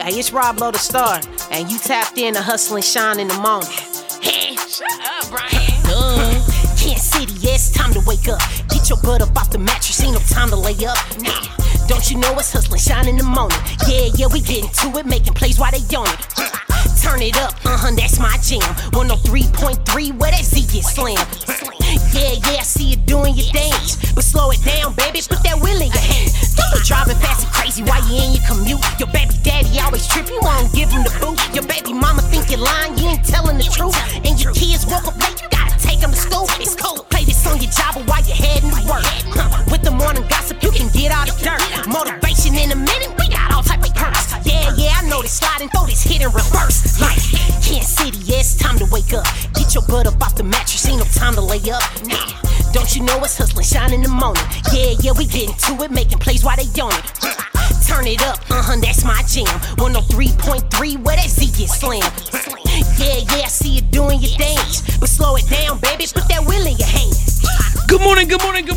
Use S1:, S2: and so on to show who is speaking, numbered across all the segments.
S1: Hey, it's Rob Lowe the Star, and you tapped in to Hustle and Shine in the morning. Hey,
S2: shut up, Brian.
S1: Kansas City, yeah, it's time to wake up. Get your butt up off the mattress, ain't no time to lay up. Nah, don't you know it's Hustle and Shine in the morning? Yeah, we getting to it, making plays while they on it. Turn it up, that's my jam. 103.3, where that Z get slammed. Yeah, I see you doing your dance, but slow it down, baby, put that wheel in your hand. Don't go driving fast and crazy while you in your commute. Your baby daddy always trip, you won't give him the boot. Your baby mama think you're lying, you ain't telling the truth. And your kids woke up late, you gotta take them to school. It's cold, play this on your job while you're heading to work. With the morning gossip, you can get all the dirt. Motivation in a minute, we got all type of perks. Yeah, I know this slide and throw this hit in reverse. Like, Kansas City, yeah, it's time to wake up. Get your butt up off the mattress, ain't no time to lay up. Nah, don't you know it's Hustle and Shine in the morning? Yeah, we getting to it, making plays while they on it. Turn it up, that's my jam. 103.3, where that Z get slammed. Yeah, I see you doing your dance, but slow it down, baby, put that wheel in your hand.
S3: Good morning.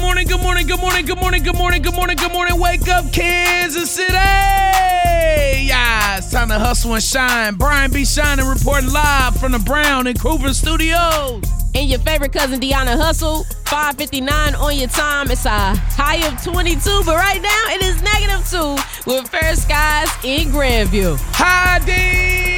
S3: Wake up, Kansas City. Yeah, it's time to Hustle and Shine. Brian B. Shining reporting live from the Brown and Cooper Studios.
S2: And your favorite cousin, Deanna Hustle, 5:59 on your time. It's a high of 22, but right now it is -2 with fair skies in Grandview.
S3: Hi, D.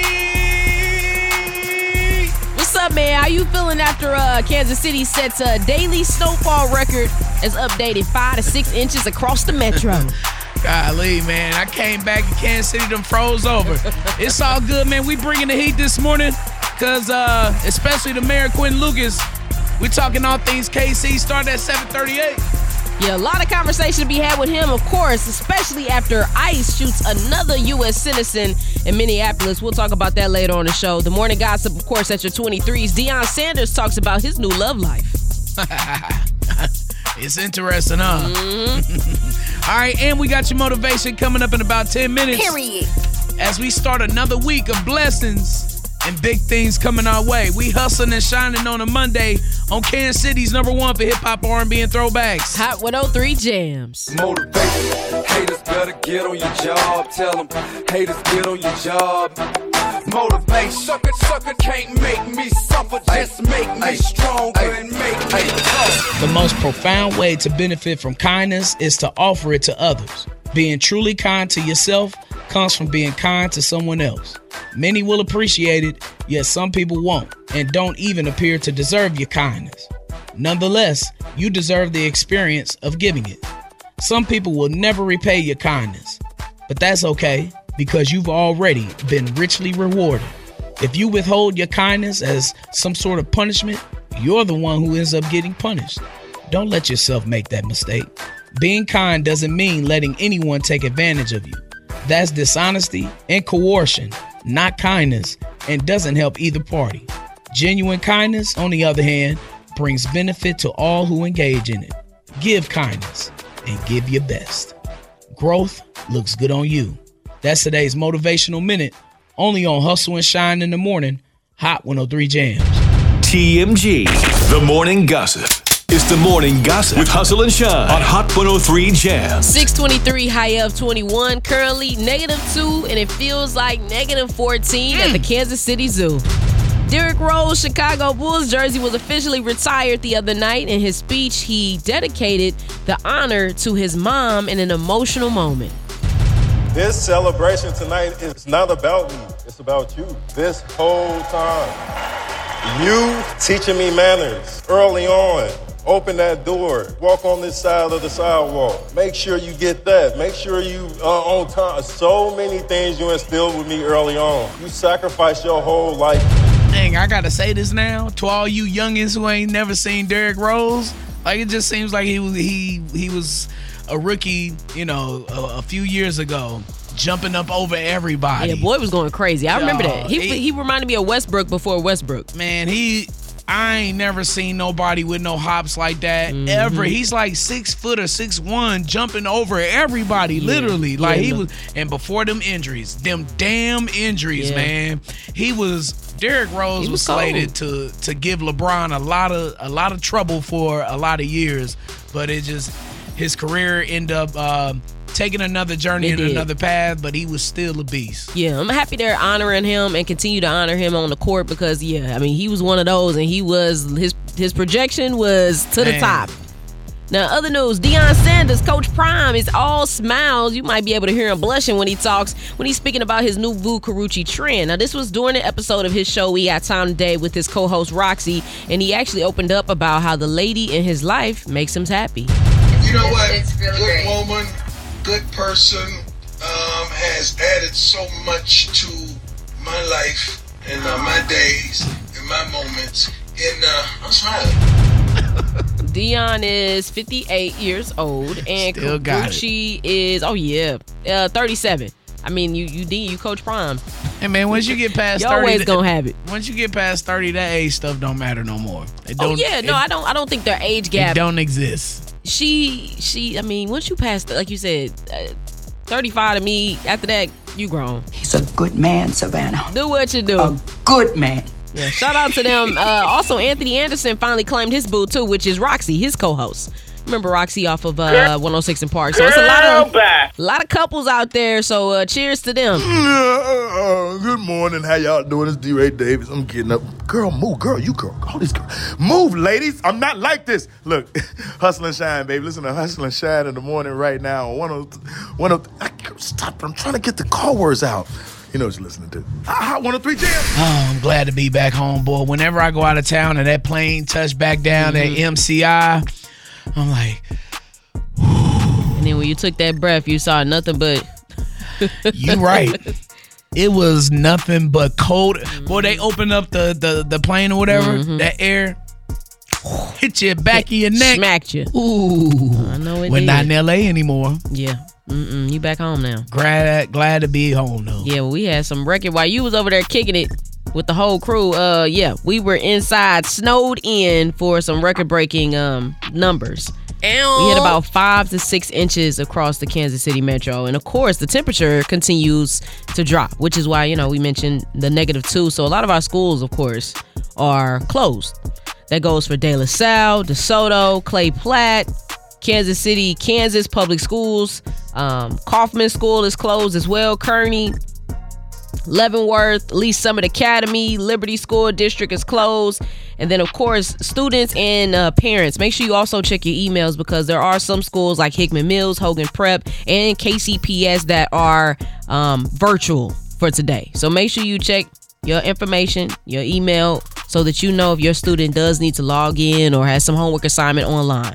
S2: What's up, man? How you feeling after Kansas City sets a daily snowfall record as updated 5 to 6 inches across the metro?
S3: Golly, man, I came back and Kansas City done froze over. It's all good, man. We bringing the heat this morning because especially the mayor, Quentin Lucas, we talking all things KC, start at 7:38.
S2: Yeah, a lot of conversation to be had with him, of course, especially after ICE shoots another U.S. citizen in Minneapolis. We'll talk about that later on the show. The morning gossip, of course, at your 23s. Deion Sanders talks about his new love life.
S3: It's interesting, huh?
S2: Mm-hmm.
S3: All right, and we got your motivation coming up in about 10 minutes.
S1: Period.
S3: As we start another week of blessings and big things coming our way. We hustling and shining on a Monday on Kansas City's #1 for hip-hop, R&B, and throwbacks.
S2: Hot 103 Jams.
S4: Motivation. Haters better get on your job. Tell them haters get on your job. Motivation. Sucker can't make me suffer. Just make me stronger and make me tough.
S3: The most profound way to benefit from kindness is to offer it to others. Being truly kind to yourself comes from being kind to someone else. Many will appreciate it, yet some people won't, and don't even appear to deserve your kindness. Nonetheless, you deserve the experience of giving it. Some people will never repay your kindness, but that's okay, because you've already been richly rewarded. If you withhold your kindness as some sort of punishment, you're the one who ends up getting punished. Don't let yourself make that mistake. Being kind doesn't mean letting anyone take advantage of you. That's dishonesty and coercion, not kindness, and doesn't help either party. Genuine kindness, on the other hand, brings benefit to all who engage in it. Give kindness and give your best. Growth looks good on you. That's today's Motivational Minute, only on Hustle and Shine in the Morning, Hot 103 Jams.
S5: TMG, The Morning Gossip. It's The Morning Gossip with Hustle and Shine on Hot 103 Jams.
S2: 623, high of 21, currently -2, and it feels like -14 at the Kansas City Zoo. Derrick Rose' Chicago Bulls jersey was officially retired the other night. In his speech, he dedicated the honor to his mom in an emotional moment.
S6: This celebration tonight is not about me. It's about you. This whole time. You teaching me manners early on. Open that door. Walk on this side of the sidewalk. Make sure you get that. Make sure you are on time. So many things you instilled with me early on. You sacrificed your whole life.
S3: Dang, I gotta say this now to all you youngins who ain't never seen Derrick Rose. Like, it just seems like he was a rookie, a few years ago, jumping up over everybody.
S2: Yeah, boy was going crazy. I remember that. He reminded me of Westbrook before Westbrook.
S3: Man, I ain't never seen nobody with no hops like that ever. He's like 6 foot or 6'1", jumping over everybody, literally. Like he was, and before them damn injuries, man. Derrick Rose was slated to give LeBron a lot of trouble for a lot of years, but his career ended up taken another journey
S2: It
S3: and
S2: did.
S3: another path, but he was still a beast.
S2: Yeah, I'm happy they're honoring him and continue to honor him on the court because, yeah, I mean, he was one of those, and he was his projection was to the
S3: Man.
S2: top. Now, other news, Deion Sanders, Coach Prime, is all smiles. You might be able to hear him blushing when he's speaking about his new Vu Carucci trend. Now, this was during an episode of his show, We Got Time Today, with his co-host Roxy, and he actually opened up about how the lady in his life makes him happy.
S7: You know what?
S8: It's really
S7: good
S8: great.
S7: woman, good person, has added so much to my life and my days and my moments. And I'm smiling.
S2: Deion is 58 years old, and
S3: Still got
S2: Carucci is 37. I mean, you Coach Prime.
S3: Hey man, once you get past
S2: You
S3: 30,
S2: always gonna have it.
S3: Once you get past 30, that age stuff don't matter no more.
S2: I don't think their age
S3: It
S2: gap.
S3: don't exist.
S2: I mean, once you pass, like you said, 35 to me, after that, you grown.
S8: He's a good man, Savannah.
S2: Do what you do.
S8: A good man.
S2: Yeah, shout out to them. Also, Anthony Anderson finally claimed his boo too, which is Roxy, his co-host. Remember Roxy off of 106 in Park. So it's a lot of couples out there. So cheers to them.
S9: Good morning. How y'all doing? It's D-Ray Davis. I'm getting up. Girl, move. Girl, you girl. All these girls. Move, ladies. I'm not like this. Look, Hustle and Shine, baby. Listen to Hustle and Shine in the morning right now. Stop. I'm trying to get the call words out. You know what you're listening to. Hot 103 Jam.
S3: Oh, I'm glad to be back home, boy. Whenever I go out of town and that plane touch back down at MCI, I'm like,
S2: And then when you took that breath, you saw nothing but.
S3: you right. It was nothing but cold. Boy, they opened up the plane or whatever. That air hit your back of your neck.
S2: Smacked you.
S3: Ooh.
S2: I know it
S3: We're
S2: did.
S3: not in LA anymore.
S2: Yeah. You back home now.
S3: Glad to be home though.
S2: Yeah, well, we had some record while you was over there kicking it with the whole crew. We were inside, snowed in for some record-breaking numbers. We hit about 5 to 6 inches across the Kansas City metro. And of course, the temperature continues to drop, which is why, we mentioned the -2. So a lot of our schools, of course, are closed. That goes for De La Salle, DeSoto, Clay Platte, Kansas City, Kansas Public Schools. Kaufman School is closed as well. Kearney, Leavenworth, Lee Summit Academy, Liberty School District is closed. And then, of course, students and parents, make sure you also check your emails because there are some schools like Hickman Mills, Hogan Prep, and KCPS that are virtual for today. So make sure you check your information, your email, so that you know if your student does need to log in or has some homework assignment online.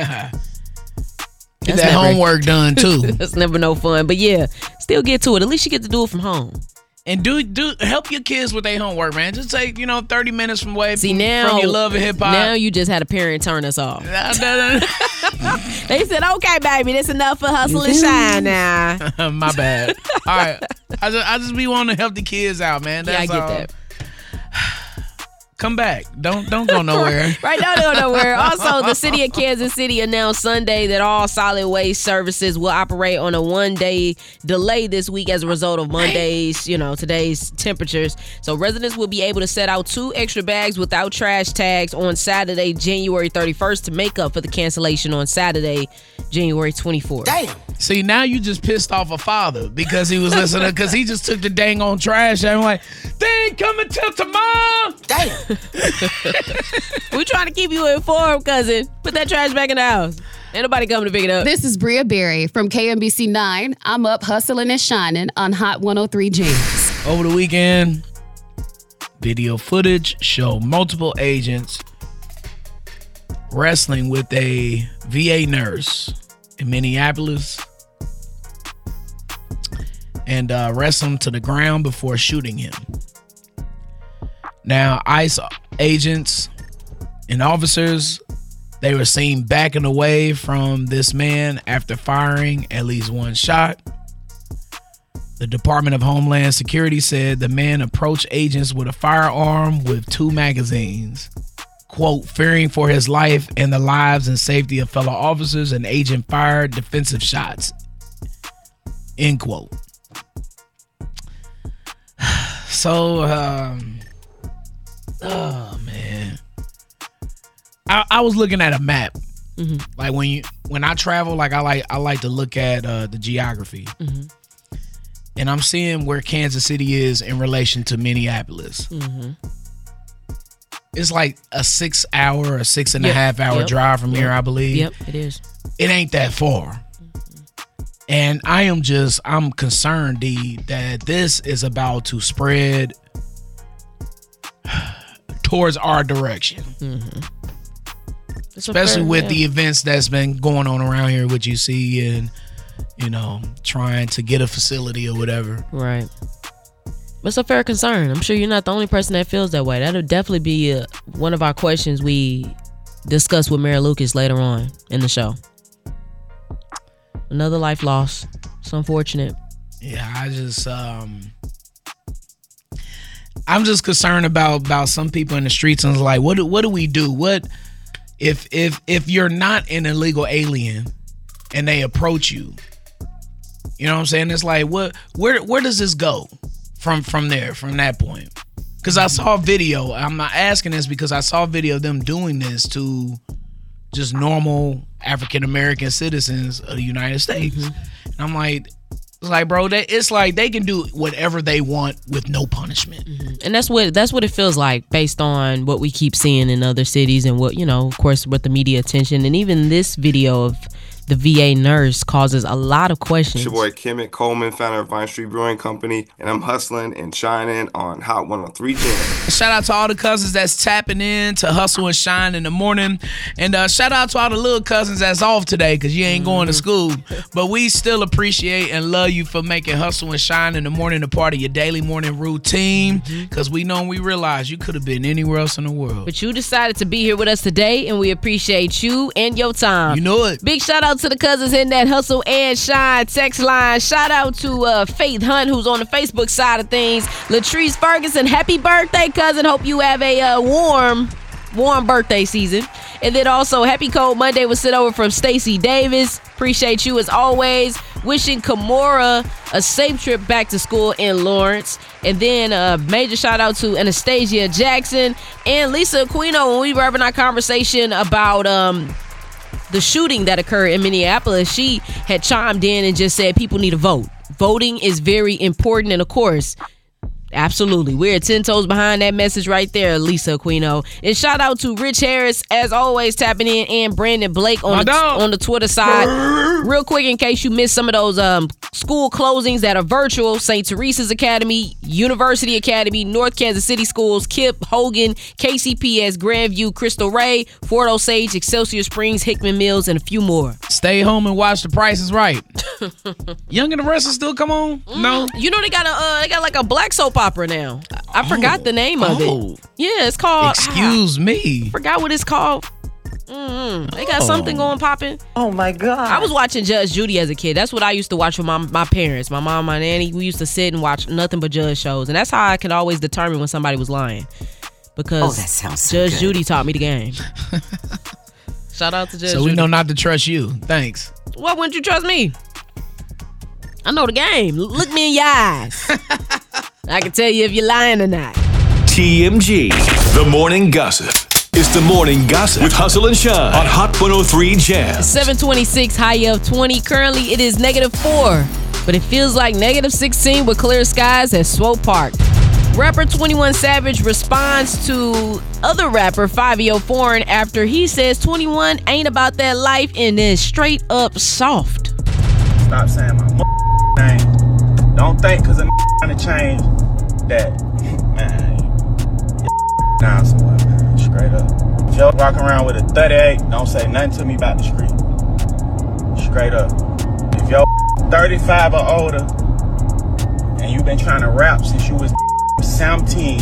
S3: Get that homework done too.
S2: That's never no fun. But yeah, still get to it. At least you get to do it from home.
S3: And do help your kids with their homework, man. Just take 30 minutes from
S2: now,
S3: from your love of hip hop.
S2: Now you just had a parent turn us off. They said, "Okay, baby, that's enough for Hustle and Shine now."
S3: My bad. All right, I just be wanting to help the kids out, man. That's
S2: I get
S3: all.
S2: that.
S3: Come back. Don't go nowhere.
S2: Right, don't go nowhere. Also, the city of Kansas City announced Sunday that all solid waste services will operate on a 1-day delay this week as a result of Monday's, today's temperatures. So residents will be able to set out 2 extra bags without trash tags on Saturday, January 31st to make up for the cancellation on Saturday, January 24th.
S3: Damn. See, now you just pissed off a father because he was listening, because he just took the dang on trash. I'm like, they ain't coming till tomorrow. Damn.
S2: We're trying to keep you informed, cousin. Put that trash back in the house. Ain't nobody coming to pick it up.
S10: This is Bria Berry from KMBC 9. I'm up hustling and shining on Hot 103 Jams.
S3: Over the weekend, video footage showed multiple agents wrestling with a VA nurse in Minneapolis and wrestled him to the ground before shooting him. Now, ICE agents and officers, they were seen backing away from this man after firing at least one shot. The Department of Homeland Security said the man approached agents with a firearm with 2 magazines. Quote, fearing for his life and the lives and safety of fellow officers, an agent fired defensive shots. End quote. So, oh man. I was looking at a map Like when I travel, like I like to look at the geography, and I'm seeing where Kansas City is in relation to Minneapolis. It's like a 6 hour or 6.5 hour drive from here, I believe.
S2: Yep, it is.
S3: It ain't that far. And I'm concerned, D, that this is about to spread towards our direction. Especially with the events that's been going on around here, what you see, and, you know, trying to get a facility or whatever.
S2: Right. It's a fair concern. I'm sure you're not the only person that feels that way. That'll definitely be one of our questions we discuss with Mayor Lucas later on in the show. Another life lost. It's unfortunate.
S3: Yeah, I'm just concerned about some people in the streets, and it's like, what do we do? What if you're not an illegal alien and they approach you? You know what I'm saying? It's like, where does this go from there, from that point? Because I saw a video. I'm not asking this because I saw a video of them doing this to just normal African American citizens of the United States. And I'm like, it's like, bro, it's like they can do whatever they want with no punishment.
S2: And that's what it feels like based on what we keep seeing in other cities and what, you know, of course, with the media attention. And even this video of the VA nurse causes a lot of questions.
S11: It's your boy Kemet Coleman, founder of Vine Street Brewing Company, and I'm hustling and shining on Hot 103 Jam.
S3: Shout out to all the cousins that's tapping in to Hustle and Shine in the morning. And shout out to all the little cousins that's off today because you ain't going to school. But we still appreciate and love you for making Hustle and Shine in the morning a part of your daily morning routine, because we know and we realize you could have been anywhere else in the world.
S2: But you decided to be here with us today, and we appreciate you and your time.
S3: You know it.
S2: Big shout out to the cousins in that Hustle and Shine text line. Shout out to Faith Hunt, who's on the Facebook side of things. Latrice Ferguson, happy birthday, cousin. Hope you have a warm birthday season. And then also, happy cold Monday was sent over from Stacy Davis. Appreciate you as always. Wishing Kimora a safe trip back to school in Lawrence. And then a major shout out to Anastasia Jackson and Lisa Aquino when we were having our conversation about the shooting that occurred in Minneapolis. She had chimed in and just said people need to vote. Voting is very important, and of course, absolutely, we're 10 toes behind that message right there, Lisa Aquino. And shout out to Rich Harris, as always, tapping in, and Brandon Blake on the Twitter side. Real quick, in case you missed some of those school closings that are virtual: St. Teresa's Academy, University Academy, North Kansas City Schools, KIPP, Hogan, KCPS, Grandview, Crystal Ray, Fort Osage, Excelsior Springs, Hickman Mills, and a few more.
S3: Stay home and watch The Price is Right. Young and the Restless still come on? No.
S2: You know they got like a black soap opera now. I forgot the name of it. Yeah, it's called.
S3: Excuse me.
S2: Forgot what it's called. They got something going popping.
S8: Oh my God.
S2: I was watching Judge Judy as a kid. That's what I used to watch with my parents. My mom, my nanny. We used to sit and watch nothing but judge shows. And that's how I could always determine when somebody was lying. Because
S8: that sounds so
S2: Judge
S8: good.
S2: Judy taught me the game. Shout out to Judge Judy.
S3: So we know not to trust you. Thanks.
S2: Why wouldn't you trust me? I know the game. Look me in your eyes. I can tell you if you're lying or not.
S5: TMG, the morning gossip. It's the morning gossip with Hustle and Shine on Hot 103 Jam.
S2: 726, high of 20. Currently, it is -4, but it feels like -16 with clear skies at Swope Park. Rapper 21 Savage responds to other rapper Fivio Foreign after he says 21 ain't about that life and is straight up soft.
S12: Stop saying my name. Don't think because I'm trying to change that, man, down somewhere, man. Straight up. If you're walking around with a 38, don't say nothing to me about the street. Straight up. If you're 35 or older and you've been trying to rap since you was 17,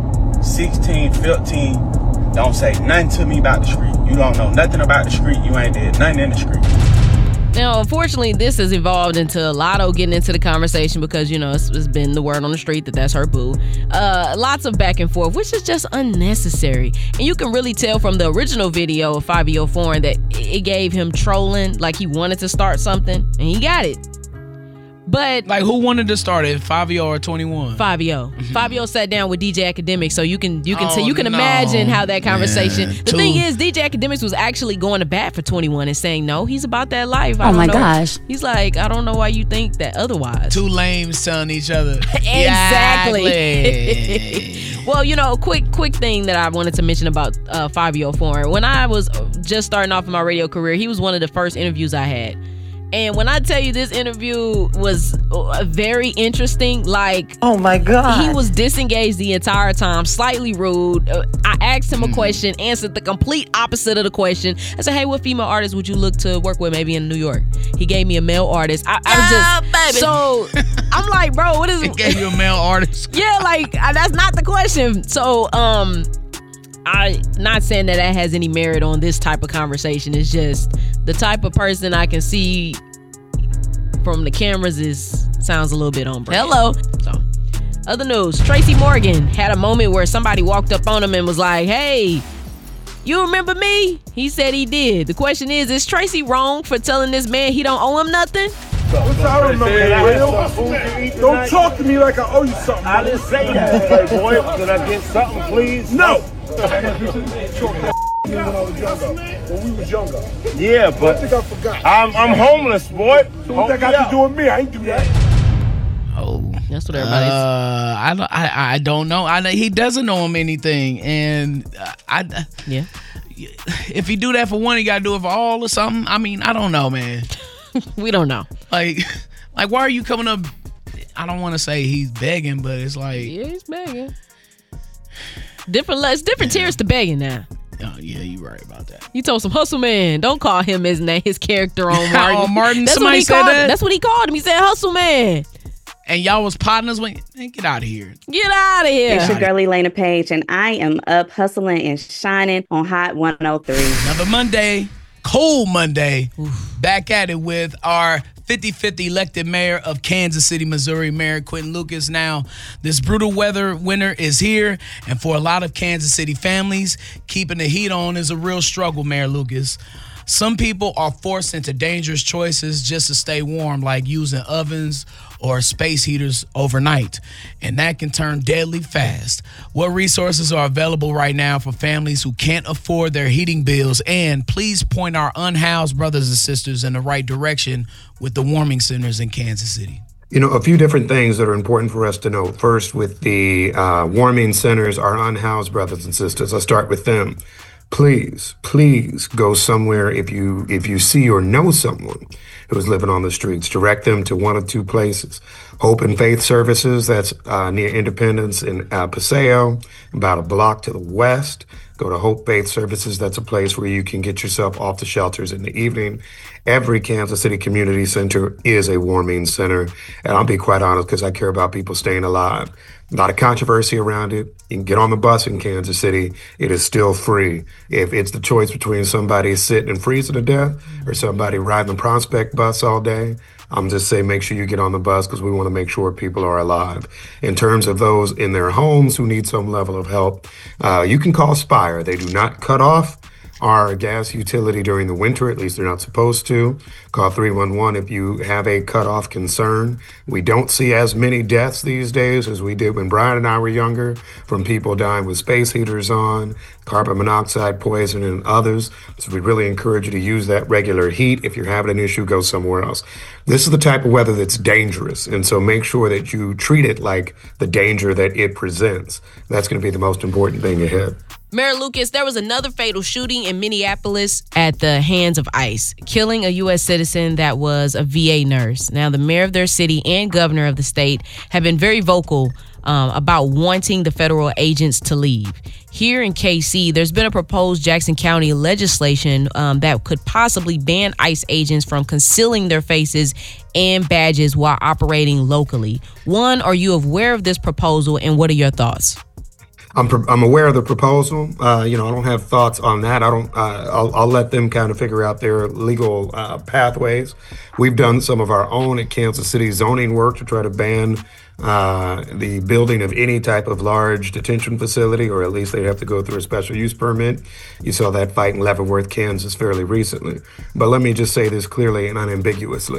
S12: 16, 15, don't say nothing to me about the street. You don't know nothing about the street. You ain't did nothing in the street.
S2: Now, unfortunately, this has evolved into Lotto getting into the conversation because, you know, it's been the word on the street that that's her boo. Lots of back and forth, which is just unnecessary. And you can really tell from the original video of Fivio Foreign that it gave him trolling, like he wanted to start something, and he got it. But
S3: like, who wanted to start it, Fabio or 21?
S2: Fabio. Fabio sat down with DJ Academics, so you can
S3: Oh,
S2: imagine how that conversation.
S3: Man,
S2: the thing is, DJ Academics was actually going to bat for 21 and saying no, he's about that life.
S10: Oh my gosh.
S2: He's like, I don't know why you think that otherwise.
S3: Two lames telling each other.
S2: Exactly. Well, you know, quick thing that I wanted to mention about Fabio Foreign. When I was just starting off in my radio career, he was one of the first interviews I had. And when I tell you this interview was very interesting, like,
S13: oh my God,
S2: he was disengaged the entire time, slightly rude. I asked him a question, answered the complete opposite of the question. I said, hey, what female artist would you look to work with maybe in New York? He gave me a male artist. I was just, baby. So I'm like, bro, what is it?
S3: He gave you a male artist?
S2: Yeah, like, that's not the question. So, I not saying that has any merit on this type of conversation. It's just the type of person I can see from the cameras sounds a little bit on brand. Hello. So, other news. Tracy Morgan had a moment where somebody walked up on him and was like, hey, you remember me? He said he did. The question is Tracy wrong for telling this man he don't owe him nothing?
S14: I remember. Don't talk to me like I owe you something. I didn't say that. Hey, boy, can I get something, please? No. When we was younger. Yeah, but I think I forgot. I'm homeless, boy. So what that got to do with me? I ain't do that.
S3: Oh,
S2: that's what everybody's.
S3: I don't know. He doesn't owe him anything, and
S2: yeah.
S3: If he do that for one, he got to do it for all or something. I mean, I don't know, man.
S2: We don't know.
S3: Like, why are you coming up? I don't want to say he's begging, but it's like,
S2: yeah, he's begging. Different tiers to begging now.
S3: Oh, yeah, you're right about that.
S2: You told some hustle man. Don't call him his name, his character on Martin.
S3: Oh, Martin,
S2: that's
S3: somebody said that?
S2: That's what he called him. He said hustle man.
S3: And y'all was partners when, man, get out of here.
S2: Get out of here.
S15: It's your girlie, Lena Page, and I am up hustling and shining on Hot 103.
S3: Another Monday, cold Monday. Back at it with our 50-50 elected mayor of Kansas City, Missouri, Mayor Quentin Lucas. Now, this brutal weather winter is here, and for a lot of Kansas City families, keeping the heat on is a real struggle, Mayor Lucas. Some people are forced into dangerous choices just to stay warm, like using ovens or space heaters overnight, and that can turn deadly fast. What resources are available right now for families who can't afford their heating bills? And please point our unhoused brothers and sisters in the right direction with the warming centers in Kansas City.
S16: You know, a few different things that are important for us to know. First, with the warming centers, our unhoused brothers and sisters, I'll start with them. Please go somewhere if you see or know someone who's living on the streets. Direct them to one of two places. Hope and Faith Services, that's near Independence in Paseo, about a block to the west. Go to Hope Faith Services. That's a place where you can get yourself off the shelters in the evening. Every Kansas City community center is a warming center. And I'll be quite honest, because I care about people staying alive. A lot of controversy around it. You can get on the bus in Kansas City. It is still free. If it's the choice between somebody sitting and freezing to death or somebody riding the Prospect bus all day, I'm just saying make sure you get on the bus, because we want to make sure people are alive. In terms of those in their homes who need some level of help, you can call Spire. They do not cut off our gas utility during the winter, at least they're not supposed to. Call 311 if you have a cutoff concern. We don't see as many deaths these days as we did when Brian and I were younger, from people dying with space heaters on, carbon monoxide poison, and others. So we really encourage you to use that regular heat. If you're having an issue, go somewhere else. This is the type of weather that's dangerous, and so make sure that you treat it like the danger that it presents. That's going to be the most important thing ahead.
S2: Mayor Lucas, there was another fatal shooting in Minneapolis at the hands of ICE, killing a U.S. citizen that was a VA nurse. Now, the mayor of their city and governor of the state have been very vocal about wanting the federal agents to leave. Here in KC, there's been a proposed Jackson County legislation that could possibly ban ICE agents from concealing their faces and badges while operating locally. One, are you aware of this proposal, and what are your thoughts?
S16: I'm aware of the proposal. I don't have thoughts on that. I'll let them kind of figure out their legal pathways. We've done some of our own at Kansas City zoning work to try to ban the building of any type of large detention facility, or at least they'd have to go through a special use permit. You saw that fight in Leavenworth, Kansas fairly recently. But let me just say this clearly and unambiguously.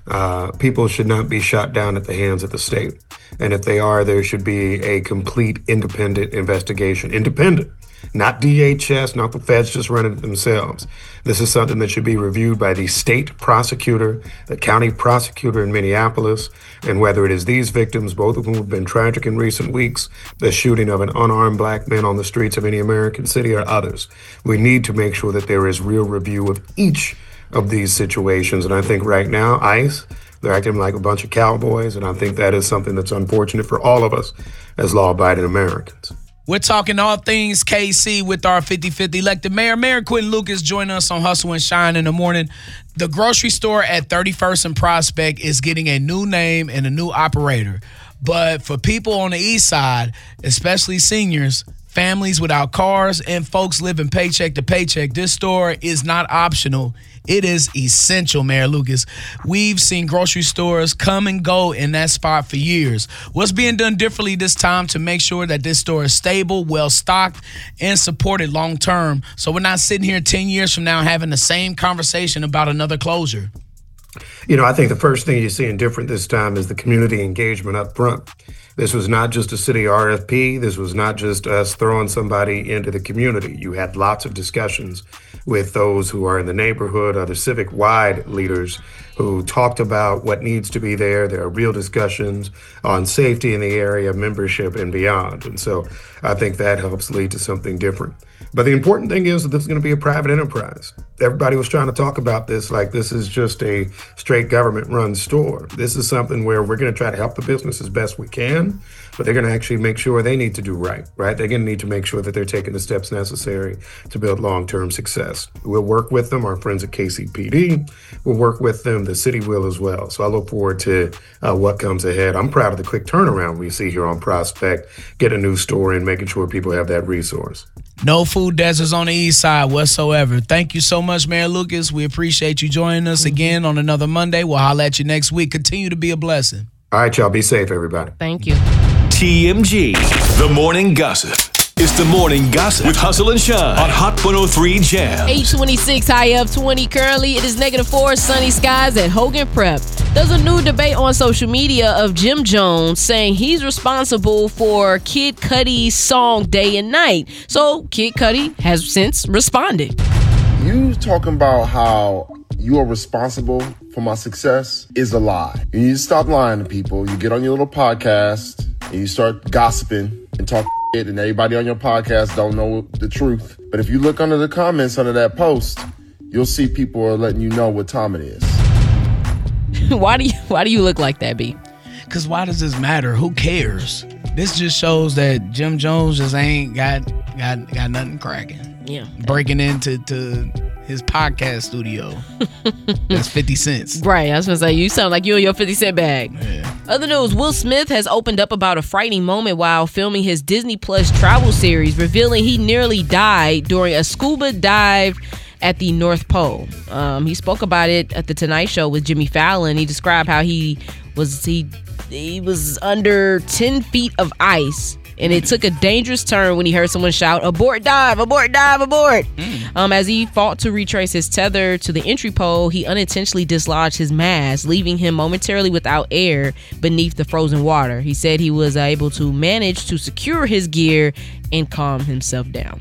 S16: People should not be shot down at the hands of the state. And if they are, there should be a complete independent investigation. Independent. Not DHS, not the feds just running it themselves. This is something that should be reviewed by the state prosecutor, the county prosecutor in Minneapolis, and whether it is these victims, both of whom have been tragic in recent weeks, the shooting of an unarmed black man on the streets of any American city or others. We need to make sure that there is real review of each of these situations. And I think right now, ICE, they're acting like a bunch of cowboys, and I think that is something that's unfortunate for all of us as law-abiding Americans.
S3: We're talking all things KC with our 50-50 elected mayor. Mayor Quentin Lucas joining us on Hustle and Shine in the morning. The grocery store at 31st and Prospect is getting a new name and a new operator. But for people on the east side, especially seniors, families without cars, and folks living paycheck to paycheck, this store is not optional. It is essential, Mayor Lucas. We've seen grocery stores come and go in that spot for years. What's being done differently this time to make sure that this store is stable, well-stocked, and supported long-term, so we're not sitting here 10 years from now having the same conversation about another closure?
S16: You know, I think the first thing you're seeing different this time is the community engagement up front. This was not just a city RFP. This was not just us throwing somebody into the community. You had lots of discussions with those who are in the neighborhood, other civic-wide leaders who talked about what needs to be there. There are real discussions on safety in the area, membership, and beyond. And so I think that helps lead to something different. But the important thing is that this is going to be a private enterprise. Everybody was trying to talk about this like this is just a straight government-run store. This is something where we're going to try to help the business as best we can, but they're going to actually make sure they need to do right? They're going to need to make sure that they're taking the steps necessary to build long-term success. We'll work with them, our friends at KCPD. We'll work with them. The city will as well. So I look forward to what comes ahead. I'm proud of the quick turnaround we see here on Prospect, get a new store and making sure people have that resource.
S3: No food deserts on the east side whatsoever. Thank you so much, Mayor Lucas. We appreciate you joining us again on another Monday. We'll holler at you next week. Continue to be a blessing.
S16: All right, y'all. Be safe, everybody.
S2: Thank you.
S5: TMG, The Morning Gossip. It's The Morning Gossip with Hustle and Shine on Hot 103 Jam.
S2: 826, high of 20 currently. It is -4, sunny skies at Hogan Prep. There's a new debate on social media of Jim Jones saying he's responsible for Kid Cudi's song Day and Night. So Kid Cudi has since responded.
S13: You talking about how you are responsible for my success is a lie. You need to stop lying to people. You get on your little podcast and you start gossiping and talk shit, and everybody on your podcast don't know the truth. But if you look under the comments under that post, you'll see people are letting you know what time it is.
S2: Why do you look like that, B?
S3: Because why does this matter? Who cares? This just shows that Jim Jones just ain't got nothing cracking.
S2: Yeah.
S3: Breaking into his podcast studio. That's 50 cents.
S2: Right. I was going to say, you sound like you in your 50 cent bag.
S3: Yeah.
S2: Other news, Will Smith has opened up about a frightening moment while filming his Disney Plus travel series, revealing he nearly died during a scuba dive at the North Pole. He spoke about it at the Tonight Show with Jimmy Fallon. He described how he was under 10 feet of ice, and it took a dangerous turn when he heard someone shout, "Abort dive, abort dive, abort." As he fought to retrace his tether to the entry pole, he unintentionally dislodged his mask, leaving him momentarily without air beneath the frozen water. He said he was able to manage to secure his gear and calm himself down.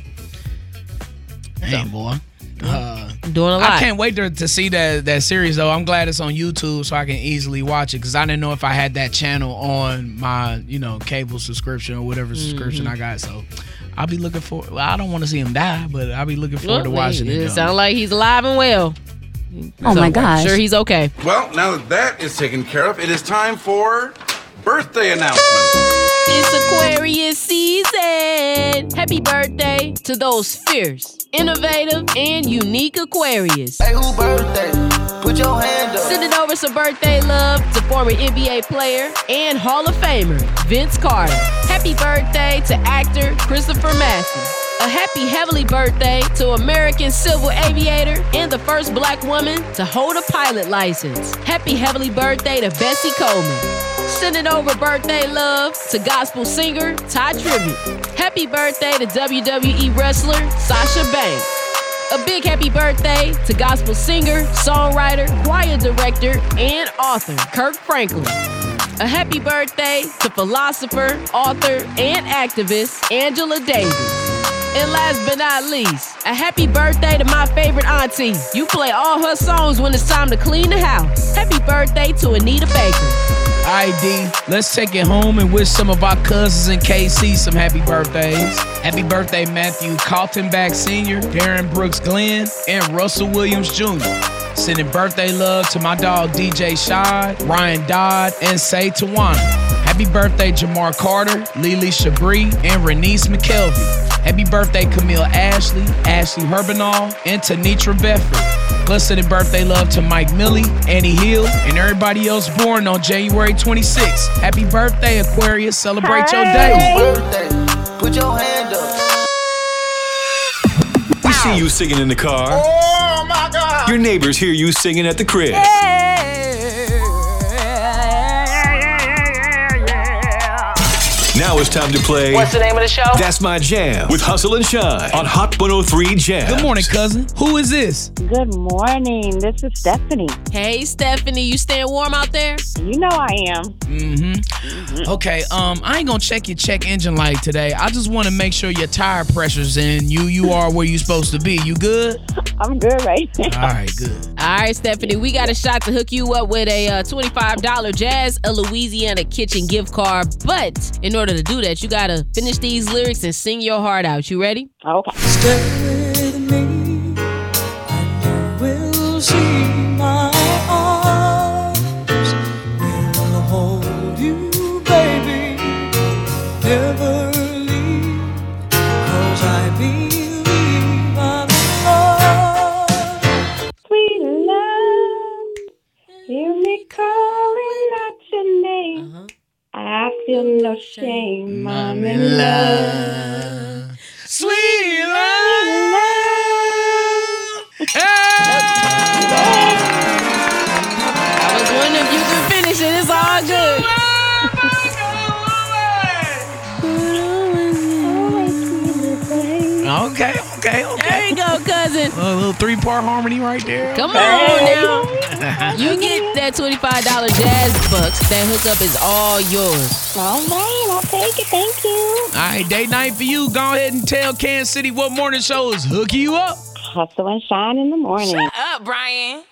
S3: Hey, boy.
S2: Doing a lot.
S3: I can't wait to see that series, though. I'm glad it's on YouTube so I can easily watch it, because I didn't know if I had that channel on my, cable subscription or whatever subscription I got. So I'll be looking for. Well, I don't want to see him die, but I'll be looking forward to watching it.
S2: It sounds like he's alive and well.
S10: Oh my gosh.
S2: I'm sure he's okay.
S17: Well, now that is taken care of, it is time for birthday announcements.
S2: It's Aquarius season. Happy birthday to those fierce, innovative, and unique Aquarius.
S18: Hey, who birthday? Put your hand up.
S2: Sending over some birthday love to former NBA player and Hall of Famer Vince Carter. Happy birthday to actor Christopher Massey. A happy heavenly birthday to American civil aviator and the first black woman to hold a pilot license. Happy heavenly birthday to Bessie Coleman. Sending over birthday love to gospel singer Ty Tribbett. Happy birthday to WWE wrestler Sasha Banks. A big happy birthday to gospel singer, songwriter, choir director, and author Kirk Franklin. A happy birthday to philosopher, author, and activist Angela Davis. And last but not least, a happy birthday to my favorite auntie. You play all her songs when it's time to clean the house. Happy birthday to Anita Baker.
S3: All right, D, let's take it home and wish some of our cousins in KC some happy birthdays. Happy birthday, Matthew Kaltenbach Sr., Darren Brooks Glenn, and Russell Williams Jr. Sending birthday love to my dog DJ Shad, Ryan Dodd, and Say Tawana. Happy birthday, Jamar Carter, Lily Chabri, and Renice McKelvey. Happy birthday, Camille Ashley, Ashley Herbinall, and Tanitra Bedford. Plus, sending birthday love to Mike Millie, Annie Hill, and everybody else born on January 26th. Happy birthday, Aquarius. Celebrate your day.
S18: Birthday, put your hand up.
S5: We see you singing in the car.
S18: Oh my God.
S5: Your neighbors hear you singing at the crib. Now it's time to play.
S1: What's the name of the show?
S5: That's My Jam with Hustle and Shine on Hot 103 Jam.
S3: Good morning, cousin. Who is this?
S19: Good morning. This is Stephanie.
S2: Hey, Stephanie, you staying warm out there?
S19: You know I am.
S3: Okay, I ain't gonna check your check engine light today. I just want to make sure your tire pressure's in. You are where you supposed to be. You good?
S19: I'm good right now.
S3: All right, good.
S2: All right, Stephanie, we got a shot to hook you up with a $25 Jazz a Louisiana Kitchen gift card. But in order to do that, you gotta finish these lyrics and sing your heart out. You ready?
S19: Okay.
S20: Stay with me, and you will see my arms will hold you, baby. Never leave, 'cause I believe I'm in love.
S19: Sweet love, hear me calling out your name. I feel no shame. I'm in love.
S3: Sweet love.
S2: I was wondering if you could finish it. It's all good.
S3: Okay.
S2: There you go, cousin.
S3: A little three-part harmony right there.
S2: Come on now. You get that $25 Jazz bucks. That hookup is all yours.
S19: All right, I'll take it. Thank you.
S3: All right, date night for you. Go ahead and tell Kansas City what morning show is hooking you up.
S19: Hustle and Shine in the morning.
S1: Shut up, Brian.